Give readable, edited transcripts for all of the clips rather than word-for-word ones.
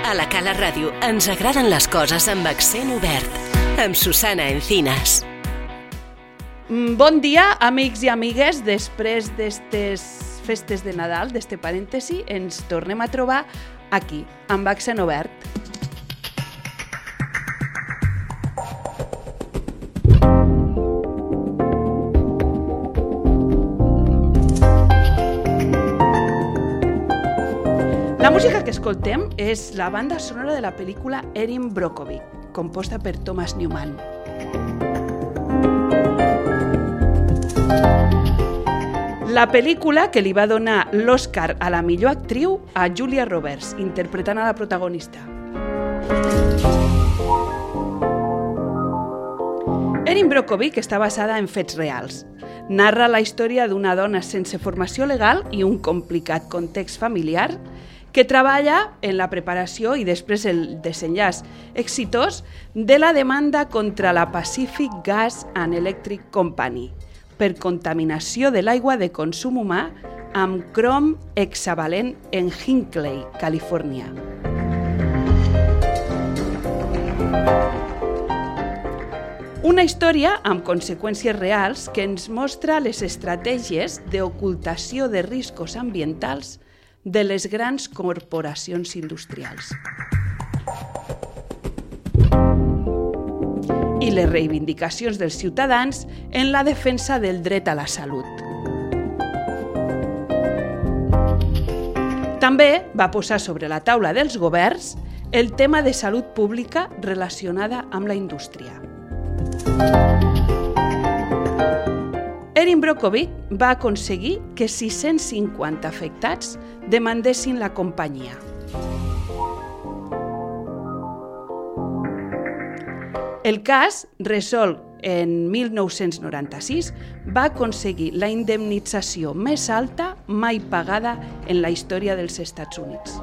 A la Cala Ràdio ens agraden les coses amb accent obert. Amb Susana Encinas. Bon dia, amics i amigues. Després d'estes festes de Nadal, d'este parèntesi, ens tornem a trobar aquí, amb accent obert. La música que escoltem és la banda sonora de la pel·lícula Erin Brockovich, composta per Thomas Newman. La pel·lícula que li va donar l'Oscar a la millor actriu a Julia Roberts, interpretant a la protagonista. Erin Brockovich està basada en fets reals. Narra la història d'una dona sense formació legal i un complicat context familiar que treballa en la preparació i després el desenllaç exitós de la demanda contra la Pacific Gas and Electric Company per contaminació de l'aigua de consum humà amb crom hexavalent en Hinckley, Califòrnia. Una història amb conseqüències reals que ens mostra les estratègies d'ocultació de riscos ambientals de les grans corporacions industrials. I les reivindicacions dels ciutadans en la defensa del dret a la salut. També va posar sobre la taula dels governs el tema de salut pública relacionada amb la indústria. Erin Brockovich va aconseguir que 650 afectats demandessin la companyia. El cas, resolt en 1996, va aconseguir la indemnització més alta mai pagada en la història dels Estats Units.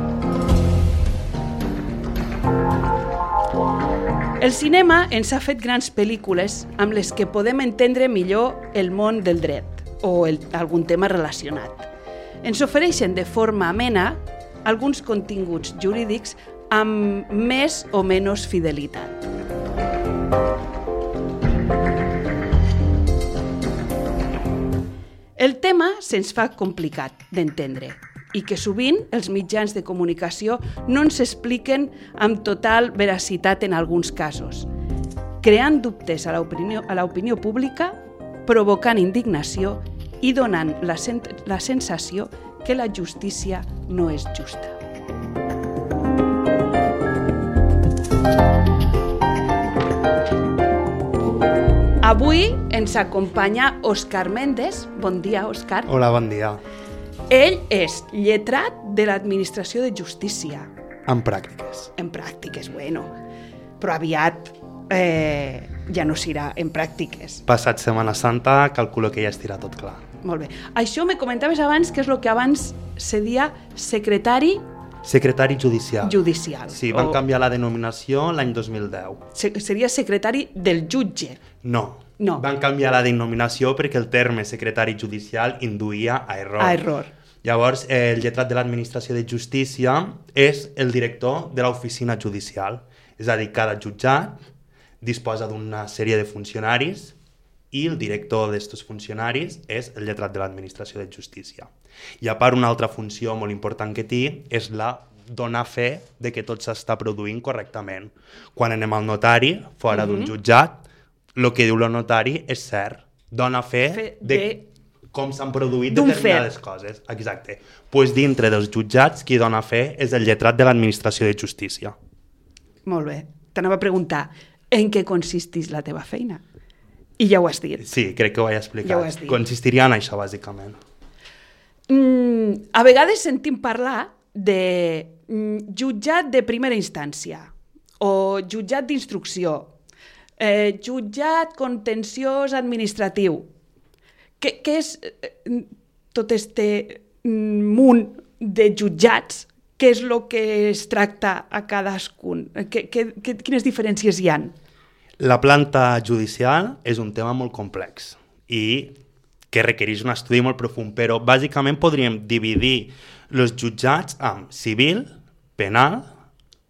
El cinema ens ha fet grans pel·lícules amb les que podem entendre millor el món del dret o algun tema relacionat. Ens ofereixen de forma amena alguns continguts jurídics amb més o menys fidelitat. El tema se'ns fa complicat d'entendre i que sovint els mitjans de comunicació no ens expliquen amb total veracitat en alguns casos, creant dubtes a l'opinió pública, provocant indignació i donant la sensació que la justícia no és justa. Avui ens acompanya Òscar Méndez. Bon dia, Òscar. Hola, bon dia. Ell és lletrat de l'Administració de Justícia. En pràctiques. En pràctiques, bueno. Però aviat ja no serà en pràctiques. Passat Setmana Santa, calculo que ja estirà tot clar. Molt bé. Això me comentaves abans, que és el que abans se deia secretari judicial. Sí, van canviar la denominació l'any 2010. Seria secretari del jutge. No. Van canviar la denominació perquè el terme secretari judicial induïa a error. A error. Llavors, el lletrat de l'Administració de Justícia és el director de l'oficina judicial. És a dir, cada jutjat disposa d'una sèrie de funcionaris i el director d'aquests funcionaris és el lletrat de l'Administració de Justícia. I a part, una altra funció molt important que té és la donar fe de que tot s'està produint correctament. Quan anem al notari, fora d'un jutjat, el que diu el notari és cert. Dona fe de com s'han produït determinades coses. Exacte. Doncs dintre dels jutjats, qui dona fe és el lletrat de l'Administració de Justícia. Molt bé. T'anava a preguntar en què consisteix la teva feina. I ja ho has dit. Sí, crec que ho he explicat. Ja ho has dit. Consistiria en això, bàsicament. A vegades sentim parlar de jutjat de primera instància o jutjat d'instrucció, jutjat contenciós administratiu. Què és tot este munt de jutjats? Què és el que es tracta a cadascun? Quines diferències hi ha? La planta judicial és un tema molt complex i que requereix un estudi molt profund, però bàsicament podríem dividir els jutjats en civil, penal,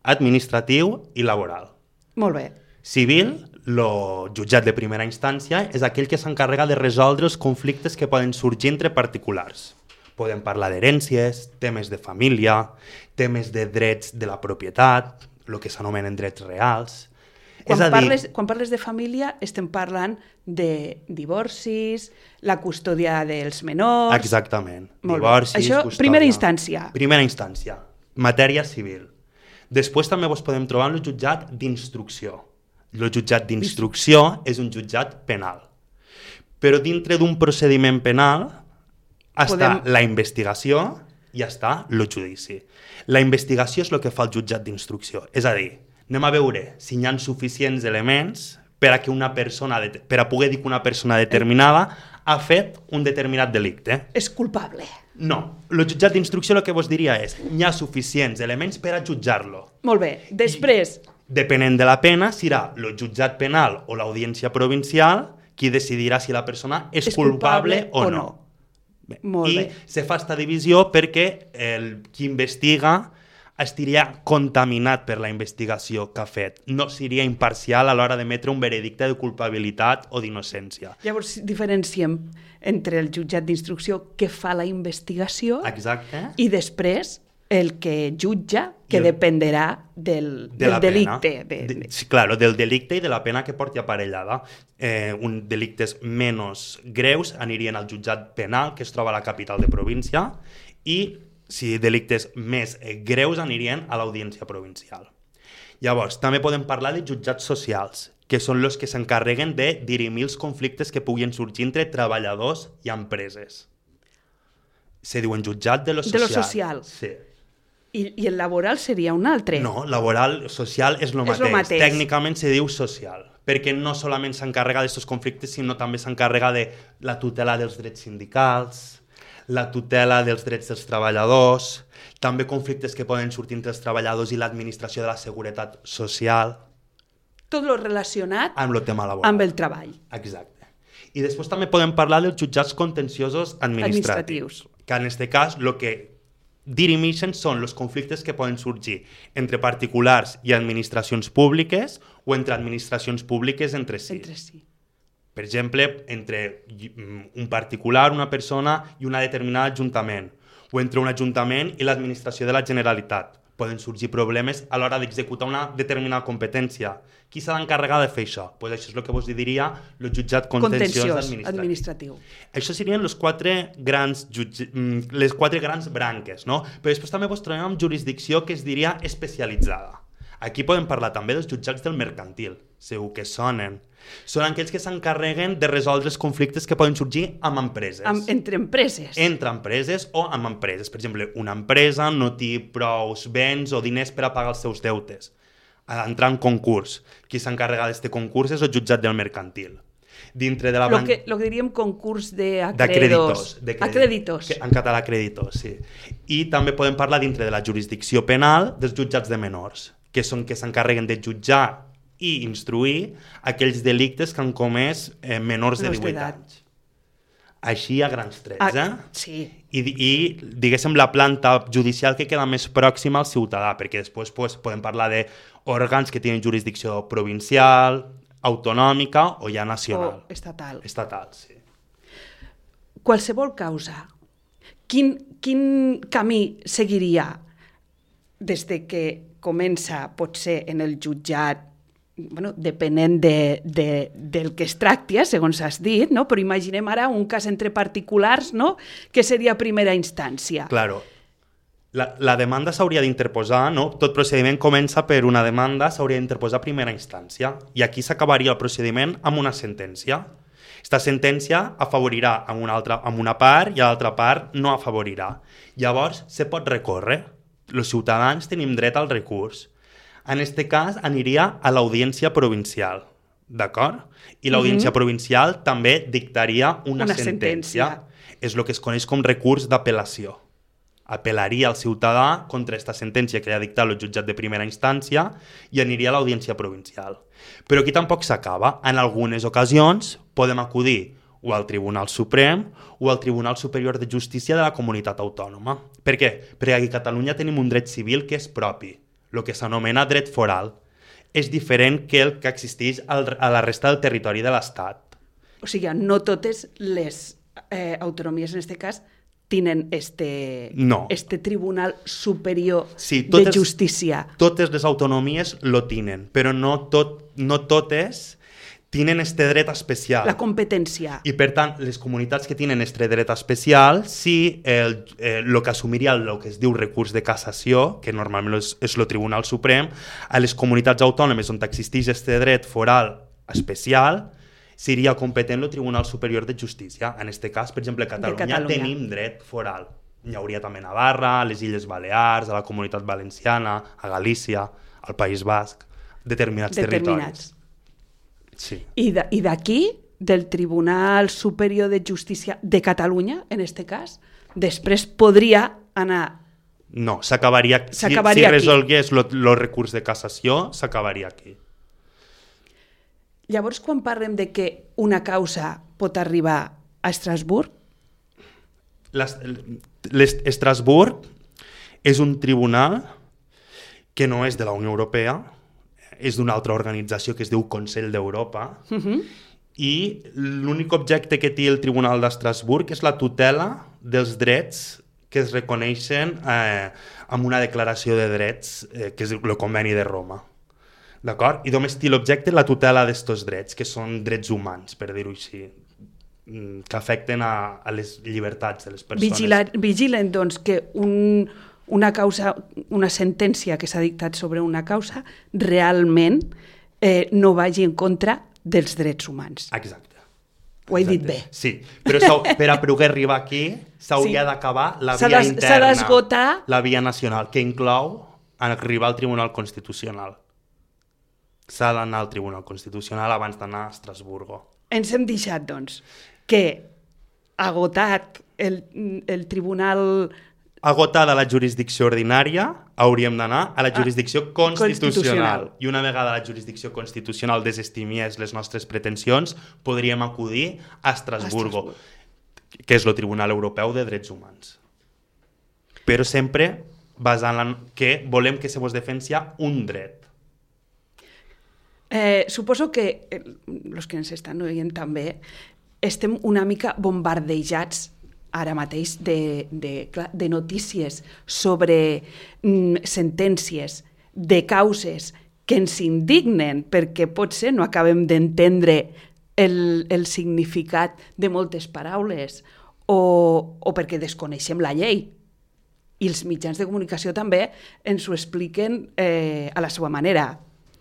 administratiu i laboral. Molt bé. Civil, el jutjat de primera instància, és aquell que s'encarrega de resoldre els conflictes que poden sorgir entre particulars. Podem parlar d'herències, temes de família, temes de drets de la propietat, el que s'anomenen drets reals. Quan parles de família estem parlant de divorcis, la custòdia dels menors... Exactament. Molt Divorcis, bé. Això, custòdia. primera instància. Primera instància. Matèria civil. Després també vos podem trobar en el jutjat d'instrucció. El jutjat d'instrucció és un jutjat penal. Però dintre d'un procediment penal està la investigació i està el judici. La investigació és el que fa el jutjat d'instrucció. És a dir, anem a veure si hi ha suficients elements per a poder dir que una persona determinada ha fet un determinat delicte. És culpable. No, el jutjat d'instrucció el que vos diria és hi ha suficients elements per a jutjar-lo. Molt bé. Després... Depenent de la pena, serà el jutjat penal o l'audiència provincial qui decidirà si la persona és culpable o no. Bé. Molt bé. I se fa aquesta divisió perquè qui investiga estaria contaminat per la investigació que ha fet. No seria imparcial a l'hora d'emetre un veredicte de culpabilitat o d'innocència. Llavors diferenciem entre el jutjat d'instrucció que fa la investigació i després el que jutja, que dependerà del delicte. Claro, del delicte i de la pena que porti aparellada. Delictes menys greus anirien al jutjat penal, que es troba a la capital de província, i si delictes més greus anirien a l'audiència provincial. Llavors, també podem parlar de jutjats socials, que són els que s'encarreguen de dirimir els conflictes que puguin sorgir entre treballadors i empreses. Se diuen jutjat de lo social. De lo social. Sí. I el laboral seria un altre. No, laboral, social és el mateix. Tècnicament se diu social, perquè no solament s'encarrega d'aquests conflictes, sinó també s'encarrega de la tutela dels drets sindicals, la tutela dels drets dels treballadors, també conflictes que poden sortir entre els treballadors i l'administració de la seguretat social. Tot lo relacionat amb el tema laboral. Amb el treball. Exacte. I després també podem parlar dels jutjats contenciosos administratius. Que en aquest cas el que dirimeixen són els conflictes que poden sorgir entre particulars i administracions públiques o entre administracions públiques entre si. Per exemple, entre un particular, una persona i una determinada ajuntament, o entre un ajuntament i l'administració de la Generalitat. Poden sorgir problemes a l'hora d'executar una determinada competència. Qui s'ha d'encarregar de fer això? Pues això és el que vos diria el jutjat contenciós administratiu. Això serien les quatre grans branques, no? Però després també vos trobem amb jurisdicció que es diria especialitzada. Aquí podem parlar també dels jutjats del mercantil, segur que sonen. Són aquells que s'encarreguen de resoldre els conflictes que poden sorgir amb empreses. Entre empreses. Entre empreses o amb empreses. Per exemple, una empresa no té prou béns o diners per a pagar els seus deutes. Ha d'entrar en concurs. Qui s'encarrega d'aquest concurs és el jutjat del mercantil. Dintre de la lo que diríem concurs d'acreditors. Acreditors. En català, acreditors, sí. I també podem parlar dintre de la jurisdicció penal dels jutjats de menors, que són que s'encarreguen de jutjar i instruir aquells delictes que han comès menors de 18 anys. Així a grans trets, Sí. I diguéssim, la planta judicial que queda més pròxima al ciutadà, perquè després podem parlar d'òrgans que tenen jurisdicció provincial, autonòmica o ja nacional. O estatal. Estatal, sí. Qualsevol causa. Quin camí seguiria des de que comença, potser, en el jutjat, depenent del que es tracti, segons has dit, no? Però imaginem ara un cas entre particulars, no? Que seria primera instància. Claro. La demanda s'hauria d'interposar, no? Tot procediment comença per una demanda, s'hauria d'interposar a primera instància, i aquí s'acabaria el procediment amb una sentència. Aquesta sentència afavorirà amb una part i a l'altra part no afavorirà. Llavors, se pot recórrer. Els ciutadans tenim dret al recurs. En aquest cas aniria a l'audiència provincial, d'acord? I l'audiència provincial també dictaria una sentència. És el que es coneix com recurs d'apel·lació. Apel·laria el ciutadà contra aquesta sentència que li ha dictat el jutjat de primera instància i aniria a l'audiència provincial. Però aquí tampoc s'acaba. En algunes ocasions podem acudir o al Tribunal Suprem o al Tribunal Superior de Justícia de la Comunitat Autònoma. Per què? Perquè aquí a Catalunya tenim un dret civil que és propi. el que s'anomena dret foral. És diferent que el que existeix a la resta del territori de l'Estat. O sigui, no totes les autonomies, en aquest cas, tenen este Tribunal Superior de Justícia. Totes les autonomies lo tenen, però no totes tenen este dret especial. La competència. I, per tant, les comunitats que tenen este dret especial, si el que assumiria el que es diu recurs de cassació, que normalment és el Tribunal Suprem, a les comunitats autònomes on existeix este dret foral especial, seria competent el Tribunal Superior de Justícia. En aquest cas, per exemple, a Catalunya tenim dret foral. Hi hauria també a Navarra, a les Illes Balears, a la Comunitat Valenciana, a Galícia, al País Basc, determinats territoris. Sí. I d'aquí, del Tribunal Superior de Justícia de Catalunya, en aquest cas, després podria anar... No, s'acabaria si resolgués el recurs de cassació, s'acabaria aquí. Llavors, quan parlem de que una causa pot arribar a Estrasburg? Estrasburg és un tribunal que no és de la Unió Europea, és d'una altra organització que es diu Consell d'Europa, i l'únic objecte que té el Tribunal d'Estrasburg és la tutela dels drets que es reconeixen amb una declaració de drets, que és el Conveni de Roma. D'acord? I només té l'objecte la tutela d'estos drets, que són drets humans, per dir-ho així, que afecten a les llibertats de les persones. Vigilen, doncs, que una causa, una sentència que s'ha dictat sobre una causa realment no vagi en contra dels drets humans. Exacte. Ho he dit bé. Sí, però per a poder arribar aquí s'hauria d'acabar la via interna, s'ha d'esgotar la via nacional, que inclou arribar al Tribunal Constitucional. S'ha d'anar al Tribunal Constitucional abans d'anar a Estrasburgo. Ens hem deixat, doncs, que agotat el Tribunal... Agotada la jurisdicció ordinària, hauríem d'anar a la jurisdicció constitucional. I una vegada la jurisdicció constitucional desestimiés les nostres pretensions, podríem acudir a Estrasburgo, que és el Tribunal Europeu de Drets Humans. Però sempre basant en que volem que se mos defensia un dret. Suposo que els que ens estan oient també estem una mica bombardejats ara mateix de notícies sobre sentències, de causes que ens indignen perquè potser no acabem d'entendre el significat de moltes paraules o perquè desconeixem la llei. I els mitjans de comunicació també ens ho expliquen a la seva manera.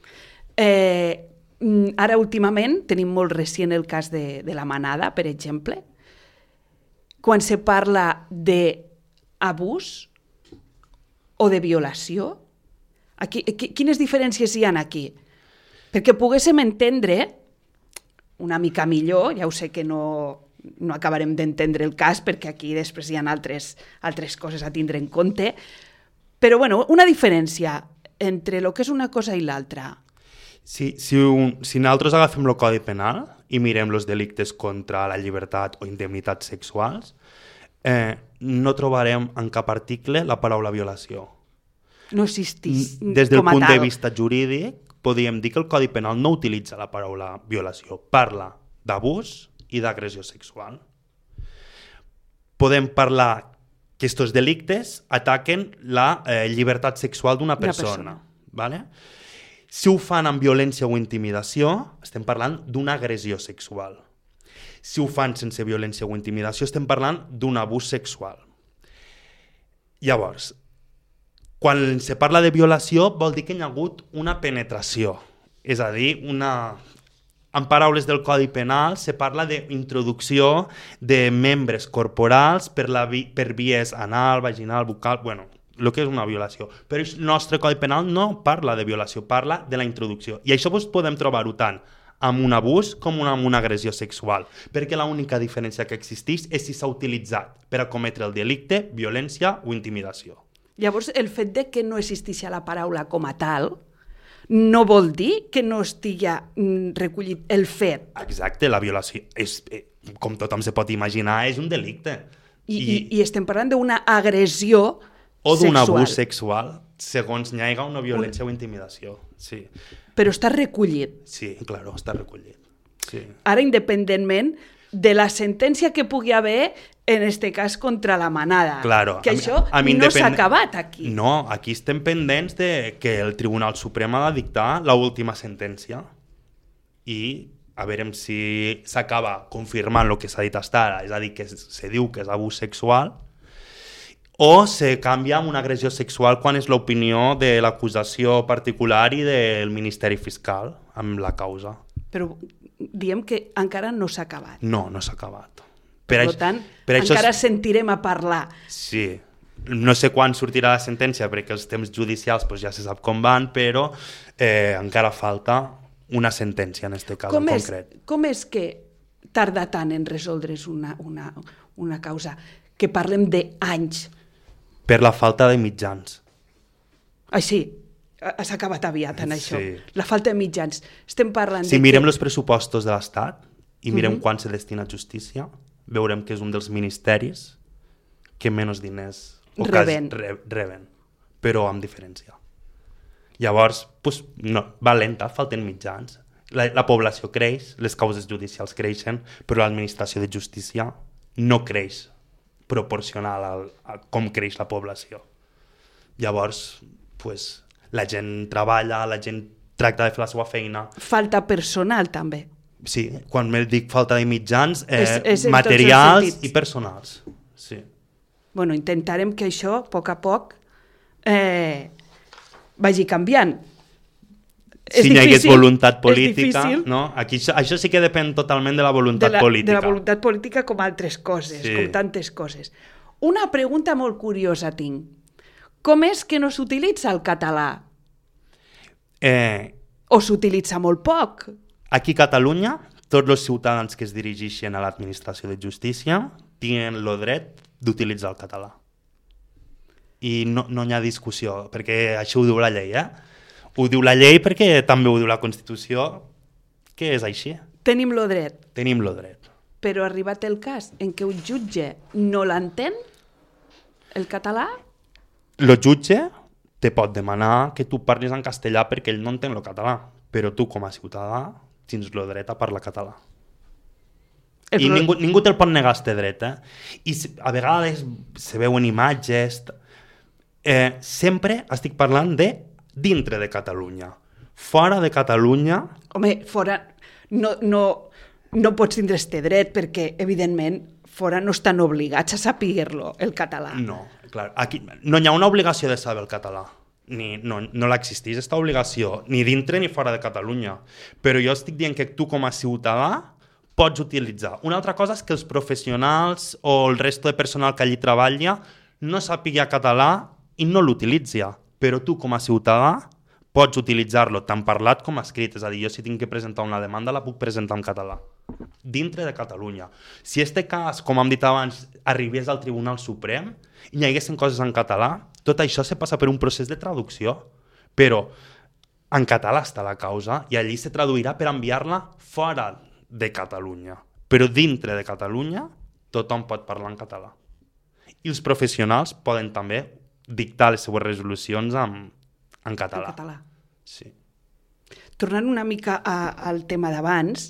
Ara últimament tenim molt recient el cas de la Manada, per exemple, quan se parla d'abús o de violació. Quines diferències hi ha aquí? Perquè poguéssim entendre una mica millor, ja ho sé que no acabarem d'entendre el cas perquè aquí després hi ha altres coses a tindre en compte, però bueno, una diferència entre el que és una cosa i l'altra. Si nosaltres agafem el Codi Penal i mirem els delictes contra la llibertat o indemnitats sexuals, no trobarem en cap article la paraula violació. No existeix com a tal. Des del punt de vista jurídic, podríem dir que el Codi Penal no utilitza la paraula violació. Parla d'abús i d'agressió sexual. Podem parlar que estos delictes ataquen la llibertat sexual d'una persona. ¿Vale? Si ho fan amb violència o intimidació, estem parlant d'una agressió sexual. Si ho fan sense violència o intimidació, estem parlant d'un abús sexual. Llavors, quan se parla de violació, vol dir que hi ha hagut una penetració. És a dir, en paraules del Codi Penal, se parla d'introducció de membres corporals per vies anal, vaginal, bucal... Bueno, el que és una violació. Però el nostre Codi Penal no parla de violació, parla de la introducció. I això podem trobar-ho tant amb un abús com amb una agressió sexual, perquè l'única diferència que existeix és si s'ha utilitzat per a cometre el delicte, violència o intimidació. Llavors, el fet de que no existeix la paraula com a tal no vol dir que no estigui recollit el fet. Exacte, la violació, com tothom se pot imaginar, és un delicte. I estem parlant d'una agressió o d'un abús sexual, segons n'hi hagi una violència o intimidació. Sí, Però està recollit. sí, claro, està recollit. Sí. Ara, independentment de la sentència que pugui haver, en este cas, contra la manada. Claro, Que això no s'ha acabat aquí. No, aquí estem pendents de que el Tribunal Suprem ha de dictar l'última sentència i a veure si s'acaba confirmant el que s'ha dit fins ara, és a dir, que se diu que és abús sexual, o se canvia amb una agressió sexual quan és l'opinió de l'acusació particular i del Ministeri Fiscal amb la causa. Però diem que encara no s'ha acabat. No, no s'ha acabat. Per tant, encara sentirem a parlar. Sí. No sé quan sortirà la sentència, perquè els temps judicials pues, ja se sap com van, però encara falta una sentència en aquest cas en concret. Com és que tarda tant en resoldre's una causa? Que parlem d'anys. Per la falta de mitjans. Així, s'ha acabat aviat en això. Sí. La falta de mitjans. Estem parlant Si de mirem els pressupostos de l'Estat i mirem quan se destina a justícia, veurem que és un dels ministeris que menys diners reben, però amb diferència. Llavors, pues, no, va lenta, falten mitjans. La població creix, les causes judicials creixen, però l'administració de justícia no creix proporcional a com creix la població. Llavors, pues, la gent treballa, la gent tracta de fer la seva feina. Falta personal, també. Sí, quan me dic falta de mitjans, és en materials tots els sentits. i personals. Sí. Bueno, intentarem que això, a poc, vagi canviant. Si n'hi hagués voluntat política, és no? Aquí, això sí que depèn totalment de la voluntat política. De la voluntat política com altres coses, sí. com tantes coses. Una pregunta molt curiosa tinc. Com és que no s'utilitza el català? O s'utilitza molt poc? Aquí a Catalunya, tots els ciutadans que es dirigeixen a l'administració de justícia tenen el dret d'utilitzar el català. I no hi ha discussió, perquè això ho diu la llei, Ho diu la llei perquè també ho diu la Constitució, que és així. Tenim lo dret. Tenim el dret. Però arribat el cas en què un jutge no l'entén, el català? El jutge te pot demanar que tu parlis en castellà perquè ell no entén el català, però tu com a ciutadà tens el dret a parlar català. I ningú te'l pot negar aquest dret. I a vegades se veuen imatges... sempre estic parlant de dintre de Catalunya. Fora de Catalunya... Home, fora... No pots tindre este dret perquè, evidentment, fora no estan obligats a saber-lo, el català. No, clar. Aquí no hi ha una obligació de saber el català. No l'existeix, aquesta obligació, ni dintre ni fora de Catalunya. Però jo estic dient que tu com a ciutadà pots utilitzar. Una altra cosa és que els professionals o el resto de personal que allí treballa no sàpiga català i no l'utilitzi. Però tu com a ciutadà pots utilitzar-lo tant parlat com escrit. És a dir, jo si tinc que presentar una demanda la puc presentar en català. Dintre de Catalunya. Si este cas, com hem dit abans, arribés al Tribunal Suprem i hi haguessin coses en català, tot això se passa per un procés de traducció. Però en català està la causa i allí se traduirà per enviar-la fora de Catalunya. Però dintre de Catalunya tothom pot parlar en català. I els professionals poden també dictar les seues resolucions en català. En català. Sí. Tornant una mica al tema d'abans,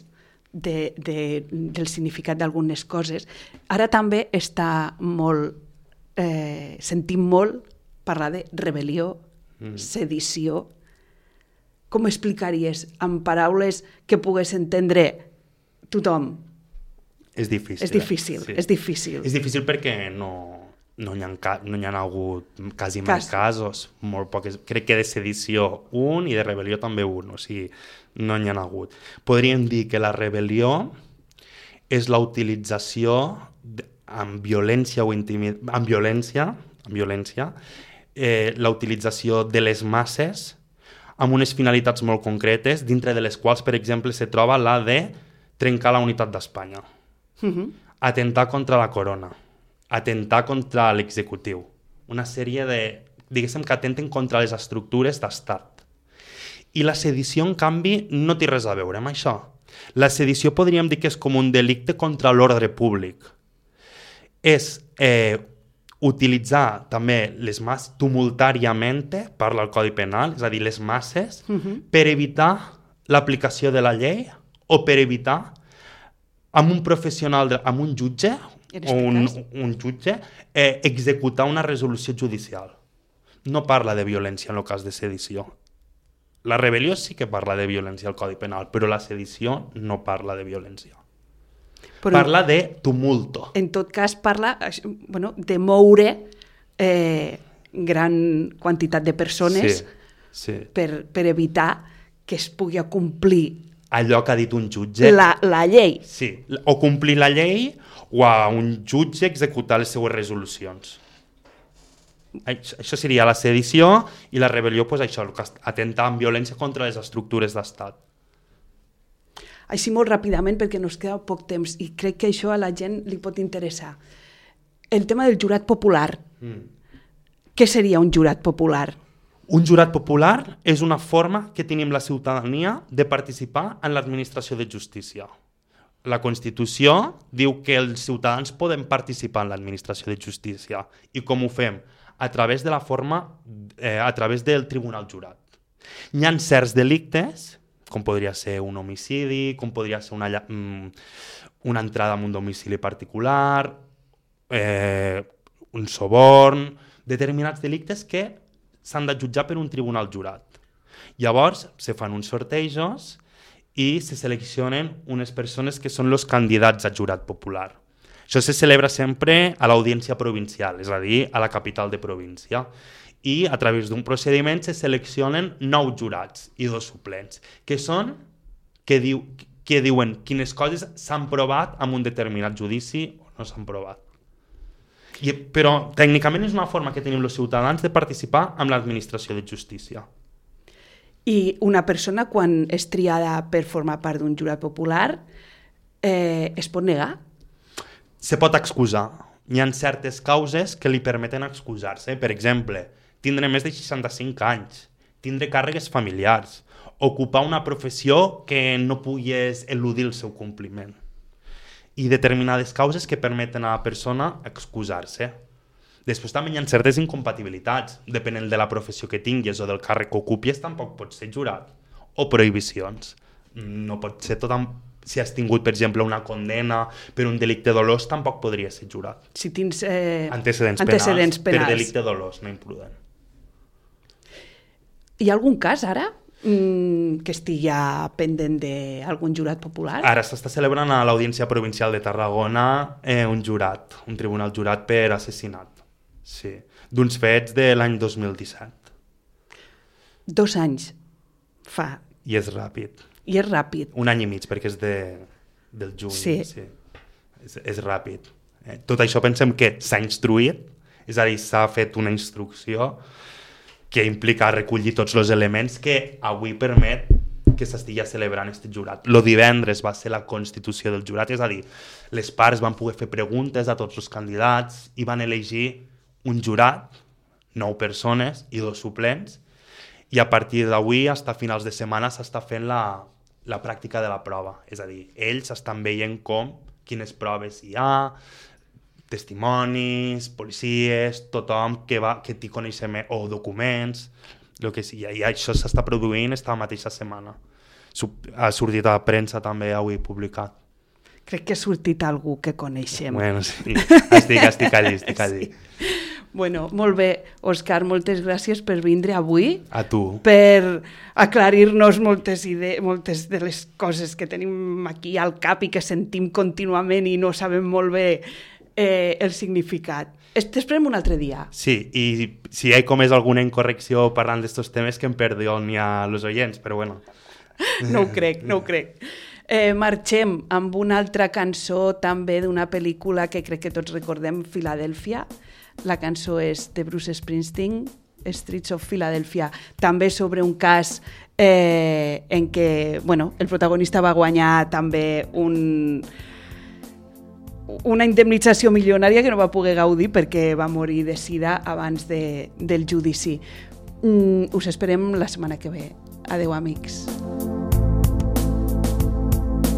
del significat d'algunes coses, ara també està molt... sentim molt parlar de rebel·lió, sedició. Com explicaries en paraules que pogués entendre tothom? És difícil. És difícil, sí. És difícil. És difícil perquè no hi ha hagut quasi mai casos, molt poques. Crec que de sedició un i de rebel·lió també un, o sigui, no n'hi ha hagut. Podríem dir que la rebel·lió és la utilització amb violència o amb violència, la utilització de les masses amb unes finalitats molt concretes, dintre de les quals, per exemple, se troba la de trencar la unitat d'Espanya, atentar contra la corona, atentar contra l'executiu, una sèrie de, diguéssim, que atenten contra les estructures d'estat. I la sedició, en canvi, no té res a veure amb això. La sedició podríem dir que és com un delicte contra l'ordre públic. És utilitzar també les masses tumultàriament, parla el Codi Penal, és a dir, les masses, per evitar l'aplicació de la llei o per evitar amb un professional, amb un jutge o un jutge, executar una resolució judicial. No parla de violència en el cas de sedició. La rebel·lió sí que parla de violència al Codi Penal, però la sedició no parla de violència. Però parla de tumulto. En tot cas, parla de moure gran quantitat de persones per evitar que es pugui complir allò que ha dit un jutge. La llei. Sí, o complir la llei o a un jutge executar les seues resolucions. Això seria la sedició i la rebel·lió, això, atentar amb violència contra les estructures d'estat. Així molt ràpidament, perquè nos queda poc temps i crec que això a la gent li pot interessar. El tema del jurat popular. Què seria un jurat popular? Un jurat popular és una forma que tenim la ciutadania de participar en l'administració de justícia. La Constitució diu que els ciutadans poden participar en l'administració de justícia. I com ho fem? A través de la forma, a través del tribunal jurat. Hi ha certs delictes, com podria ser un homicidi, com podria ser una entrada en un domicili particular, un suborn, determinats delictes que s'han de jutjar per un tribunal jurat. Llavors, se fan uns sortejos i se seleccionen unes persones que són els candidats a jurat popular. Això se celebra sempre a l'audiència provincial, és a dir, a la capital de província. I a través d'un procediment se seleccionen 9 jurats i 2 suplents, que són que diuen quines coses s'han provat en un determinat judici o no s'han provat. Però tècnicament és una forma que tenim els ciutadans de participar en l'administració de justícia. I una persona, quan és triada per formar part d'un jurat popular, es pot negar? Se pot excusar. Hi ha certes causes que li permeten excusar-se. Per exemple, tindre més de 65 anys, tindre càrregues familiars, ocupar una professió que no puguis eludir el seu compliment. I determinades causes que permeten a la persona excusar-se. Després també hi ha certes incompatibilitats. Depenent de la professió que tinguis o del càrrec que ocupis, tampoc pots ser jurat. O prohibicions. No pot ser tot amb... Si has tingut, per exemple, una condena per un delicte dolós, tampoc podria ser jurat. Si tens antecedents penals per delicte dolós, no imprudent. Hi ha algun cas, ara, que estigui pendent d'algun jurat popular? Ara s'està celebrant a l'Audiència Provincial de Tarragona un tribunal jurat per assassinat. Sí, d'uns fets de l'any 2017. 2 anys fa. I és ràpid. I és ràpid. 1 any i mig, perquè és del juny. Sí. És ràpid. Tot això pensem que s'ha instruït, és a dir, s'ha fet una instrucció que implica recollir tots els elements que avui permet que s'estigui celebrant aquest jurat. El divendres va ser la constitució del jurat, és a dir, les parts van poder fer preguntes a tots els candidats i van elegir un jurat, 9 persones i 2 suplents, i a partir d'avui, fins a finals de setmana, s'està fent la pràctica de la prova. És a dir, ells estan veient quines proves hi ha, testimonis, policies, tothom que té coneixement, o documents, el que sigui. I això s'està produint esta mateixa setmana. Ha sortit a la premsa també avui publicat. Crec que ha sortit algú que coneixem. Bueno, sí, estic allí. Sí. Bueno, molt bé, Òscar, moltes gràcies per vindre avui. A tu. Per aclarir-nos moltes de les coses que tenim aquí al cap i que sentim contínuament i no sabem molt bé el significat. T'esperem un altre dia. Sí, i si hi ha com és alguna incorrecció parlant d'estos temes, que em perdoni a los oients, però bueno. No ho crec. Marxem amb una altra cançó també d'una pel·lícula que crec que tots recordem, Filadèlfia. La cançó és de Bruce Springsteen, Streets of Philadelphia, també sobre un cas en què el protagonista va guanyar també una indemnització milionària que no va poder gaudir perquè va morir de sida abans del judici. Us esperem la setmana que ve. Adeu, amics.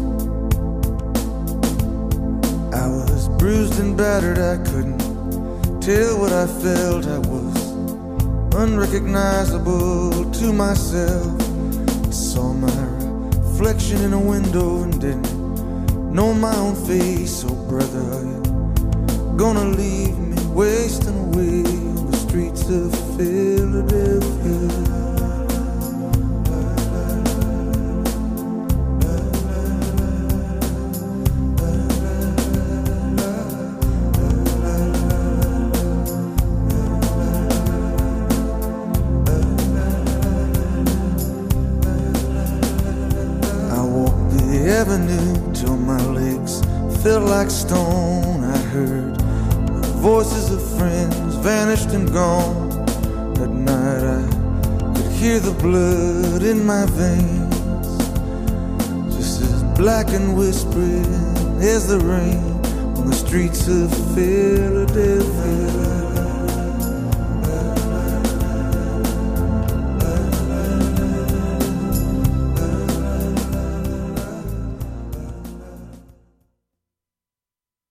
I was bruised and battered, I couldn't tell what I felt. I was unrecognizable to myself. I saw my reflection in a window and didn't know my own face. Oh brother, are you gonna leave me wasting away on the streets of Philadelphia? Till my legs felt like stone. I heard the voices of friends vanished and gone. At night I could hear the blood in my veins, just as black and whispering as the rain on the streets of Philadelphia.